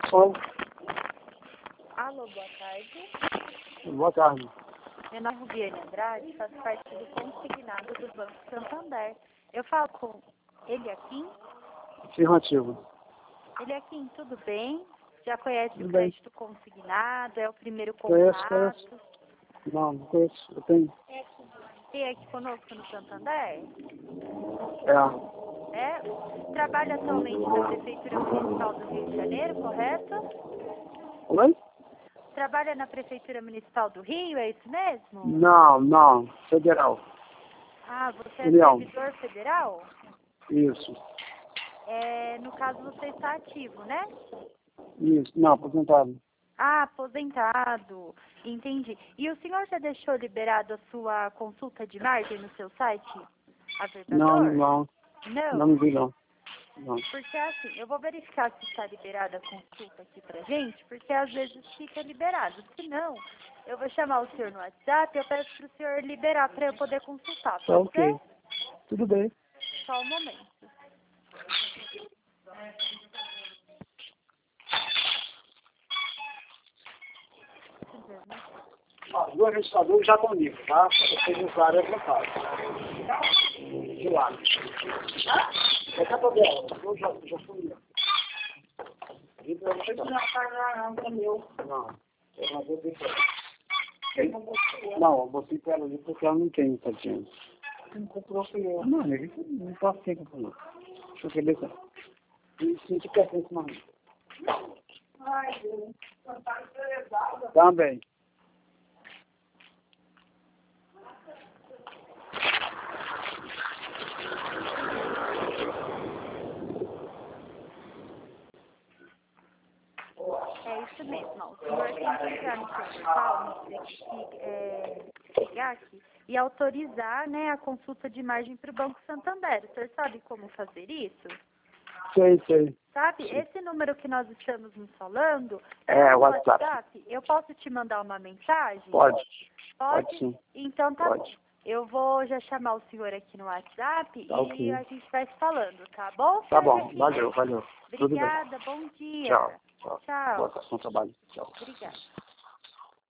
Oi, Alô, boa tarde. boa tarde. Meu nome é Rubiane Andrade, faço parte do consignado do Banco Santander. Eu falo com Eliakim. Afirmativo. Eliakim, tudo bem? Já conhece Tudo o bem. crédito consignado? É o primeiro Conheço. contato? Não conheço. Eu tenho. Tem aqui conosco no Santander? É. É? Trabalha atualmente na Prefeitura Municipal do Rio de Janeiro, correto? Oi? Trabalha na Prefeitura Municipal do Rio, é isso mesmo? Não. Federal. Ah, você é União. servidor federal? Isso. No caso, você está ativo, né? Isso. Não, aposentado. Ah, aposentado. Entendi. E o senhor já deixou liberado a sua consulta de margem no seu site? Averbador? Não Não? vi não. Não. Porque assim, eu vou verificar se está liberada a consulta aqui pra gente, porque às vezes fica liberado. Se não, eu vou chamar o senhor no WhatsApp e eu peço para o senhor liberar para eu poder consultar. Tá Pode ok. ser? Tudo bem. Só um momento. Ó, os registradores já estão livres, tá? Vocês usarem a vontade. De lado. É capa dela. Eu já fui livre. Não, é meu. Não. Não, eu botei pra ela ali porque ela não tem 700. Não comprou, foi eu. Não, ele não posso ter comprado. Deixa eu ver só. E se tu quer ter esse nome? Ai, Deus. Também. É isso mesmo. Ó. O senhor tem que entrar no seu portal, pegar aqui e autorizar, né, a consulta de margem para o Banco Santander. O senhor sabe como fazer isso? Sei. Sabe? Sim. Esse número que nós estamos nos falando É, no WhatsApp. Eu posso te mandar uma mensagem? Pode Pode? sim. Então tá Pode. bom. Eu vou já chamar o senhor aqui no WhatsApp Tá e ok. a gente vai se falando, tá bom? Tá senhor bom, Joaquim? valeu. Tudo bem. Obrigada, bom dia. Tchau. Tchau. Boa tarde, bom trabalho. Tchau. Obrigada.